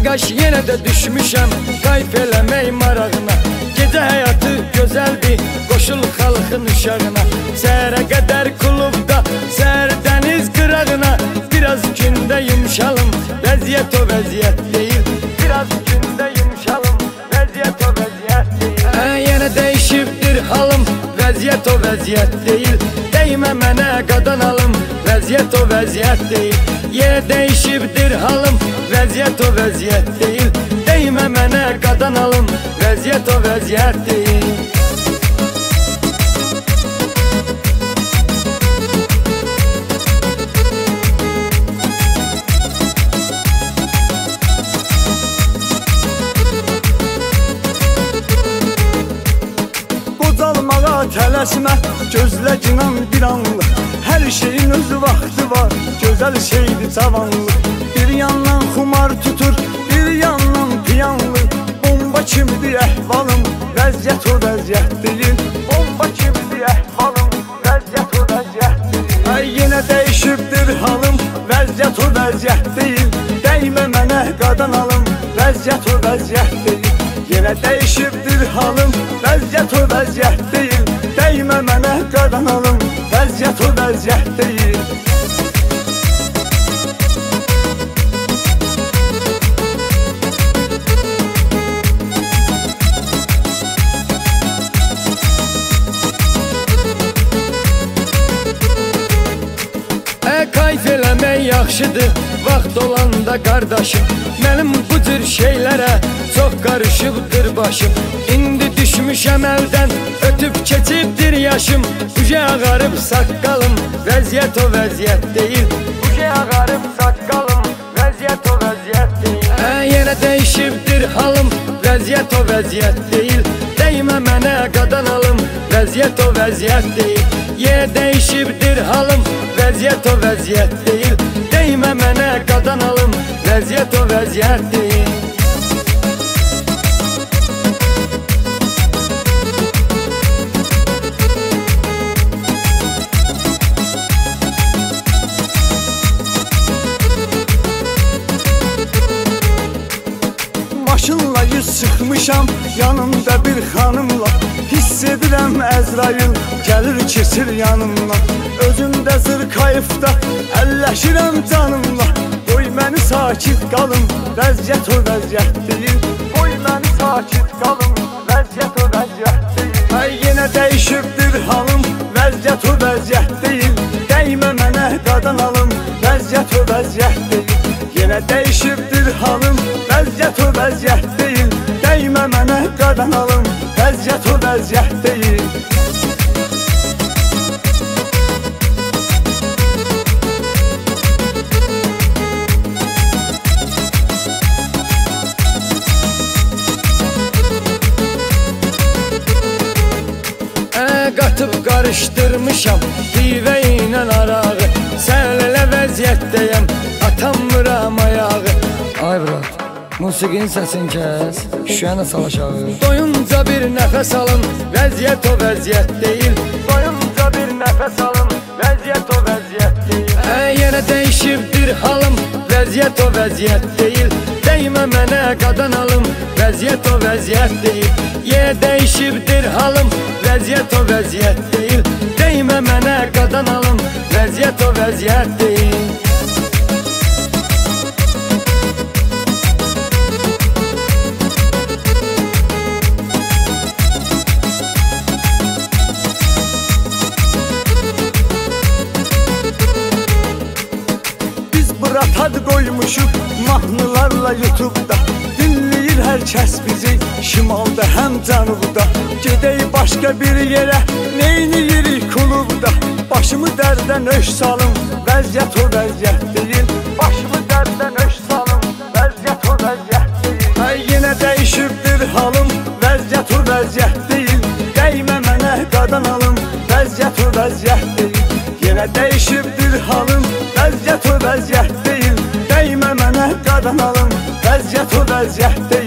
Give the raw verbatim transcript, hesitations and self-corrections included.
qaş yenə də düşmüşəm qayf eləmək marağına. Gecə həyatı gözəldir, qoşul xalqın uşağına. Səhərə qədər klubda, səhər dəniz qırağına. Biraz gündə yumuşalım, vəziyyət o vəziyyət deyil. Biraz gündə yumuşalım, vəziyyət o vəziyyət deyil. Hə, yenə dəyişibdir halım, vəziyyət o vəziyyət deyil. Dəymə mənə qadan alım, vəziyyət o vəziyyət deyil. Yenə dəyişibdir halım, vəziyyət o vəziyyət deyil. Dəymə mənə qadan alım, vəziyyət o vəziyyət deyil. Qocalmağa tələsmə, gözlə cinan bir anlıq. Hər şeyin özü vaxtı var, gözəl şeydir cavanlıq. Bir yandan xumar tutur, bir yandan piyanlıq. Bomba kimdir əhvalım, vəziyyət o vəziyyət deyil. Bomba kimdir əhvalım, vəziyyət o vəziyyət deyil. Ay, yenə dəyişibdir halım, vəziyyət o vəziyyət deyil. Dəymə mənə qadan alım, vəziyyət o vəziyyət deyil. Yenə dəyişibdir halım, vəziyyət o vəziyyət deyil. Dəymə mənə qadan alım, vəziyyət o vəziyyət deyil. Qayf eləmək yaxşıdır, vaxt olanda qardaşım. Mənim bu cür şeylərə çox qarışıbdır başım. İndi düşmüşəm əldən, ötüb keçibdir yaşım. Uje ağarıb saqqalım, vəziyyət o vəziyyət deyil. Uje ağarıb saqqalım, vəziyyət o vəziyyət deyil. Hə, yenə dəyişibdir halım, vəziyyət o vəziyyət deyil. Dəymə mənə qadan alım, vəziyyət o vəziyyət deyil. Yenə dəyişibdir halım, vəziyyət o vəziyyət deyil. Dəymə mənə qadan alım, vəziyyət o vəziyyət deyil. Maşınla yüz sıxmışam, yanımda bir xanımla. Hiss edirəm Əzrail, gəlir keçir yanımla. Özümdə zırkayıfda, əlləşirəm canımla. Qoy məni sakit qalım, vəziyyət o vəziyyət deyil. Qoy məni sakit qalım, vəziyyət o vəziyyət deyil. Ay, yenə dəyişibdir halım, vəziyyət o vəziyyət deyil. Dəymə mənə qadan alım, vəziyyət o vəziyyət deyil. Yenə dəyişibdir halım, vəziyyət o vəziyyət deyil. Dəymə mənə qadan alım, vəziyyət o vəziyyət deyil. Qatıb qarışdırmışam pivə ilə arağı. Sən elə vəziyyətdəyəm, atamıram ayağı. Ay brat, musiqinin səsini kəs, şüşəni sal aşağı. Doyunca bir nəfəs alın, vəziyyət o vəziyyət deyil. Doyunca bir nəfəs alın, vəziyyət o vəziyyət deyil. Hə, yenə dəyişibdir halım, vəziyyət o vəziyyət deyil. Dəymə mənə qadan alım, vəziyyət o vəziyyət deyil. Yenə dəyişibdir halım, vəziyyət o vəziyyət deyil. Dəymə mənə qadan alım, vəziyyət o vəziyyət deyil. Ad qoymuşuq mahnılarla YouTube'da. Dinləyir hər kəs bizi, şimalda həm cənubda. Gedək başqa bir yerə, neyniyirik klubda. Başımı dərdən öş salım, vəziyyət o vəziyyət deyil. Başımı dərdən öş salım, vəziyyət o vəziyyət deyil. Ay, yenə dəyişibdir halım, vəziyyət o vəziyyət deyil. Dəymə mənə qadan alım, vəziyyət o vəziyyət deyil. Yenə dəyişibdir halım, vəziyyət o vəziyyət deyil. Dəymə mənə qadan alım, vəziyyət o vəziyyət deyil.